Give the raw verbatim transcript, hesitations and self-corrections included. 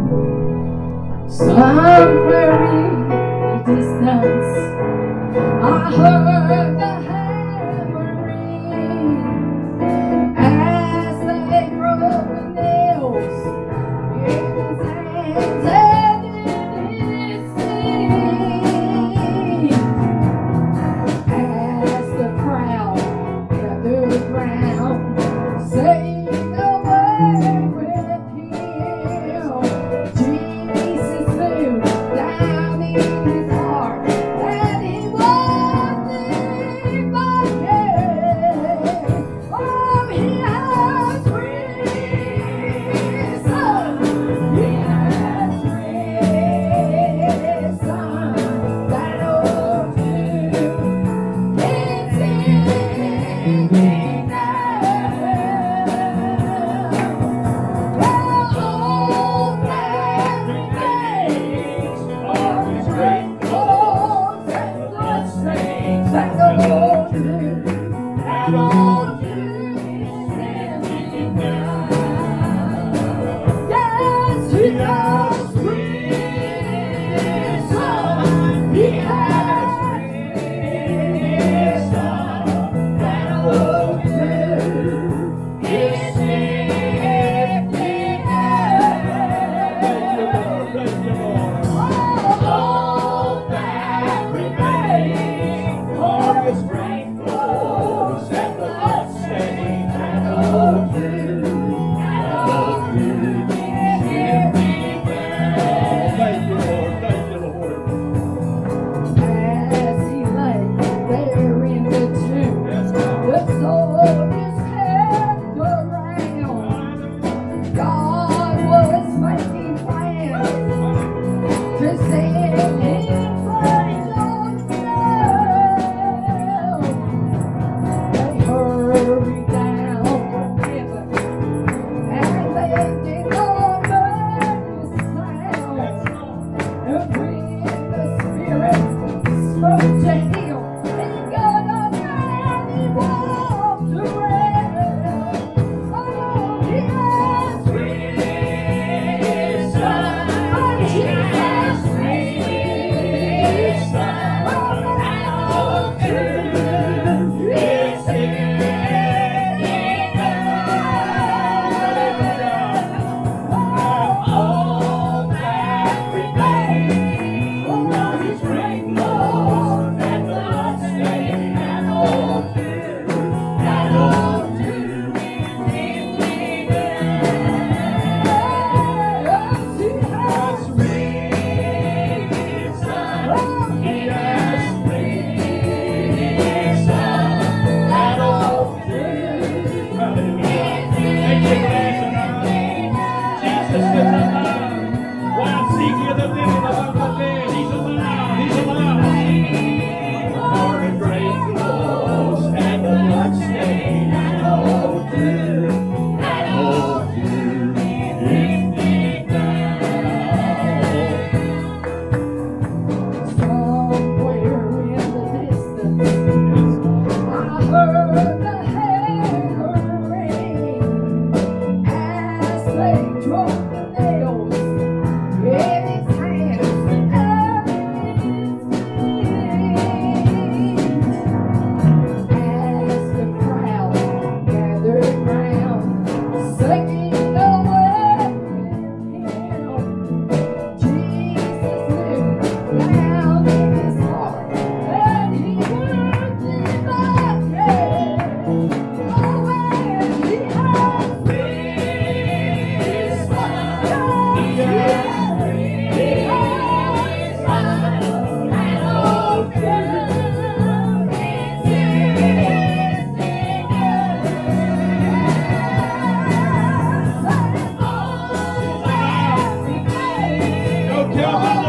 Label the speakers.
Speaker 1: Somewhere in the distance, I heard the hammer ring as they broke the nails in his hands and in his feet. As the crowd gathered round, saying the word with him, Jesus knew down in his heart that he was living by faith. Oh, he has risen. He has risen. That old tomb is empty now. Well, all that remains are his great clothes and bloodstains that the old tomb, that old tomb is empty now. Yes, he has risen. He has risen. That old tomb is empty now. All that remains are his great clothes and the bloodstains that old tomb, that old tomb is empty now.
Speaker 2: Thank you, Lord. Thank you, Lord.
Speaker 1: As he lay there in the tomb,
Speaker 2: Yes, God.
Speaker 1: the soldiers kept around. God was making plans to send him angels down. They hurried down from heaven and they did not notice sound. And when the Spirit spoke to him, he got up and he walked around. Oh, he has risen. Oh, Jesus risen. Oh, that old tomb is empty now. All that remains are his great clothes and bloodstains. That old tomb, that old tomb is empty now. He has risen. He has risen. That old tomb
Speaker 2: Hallelujah. Thank you, Lord, tonight. Jesus is alive. Why seek ye the living among the dead? He's alive. He's alive.
Speaker 1: are his great clothes and the bloodstained. That old tomb, that old tomb is empty now. Somewhere in the distance, I heard the hammer ring as they drove the nails in his hands and in his feet. As the crowd gathered round, singing the word with him, Jesus knew down in his heart that he would live by faith. Oh, and he has risen. He has risen. That old tomb is empty now. All that remains
Speaker 2: Go tell them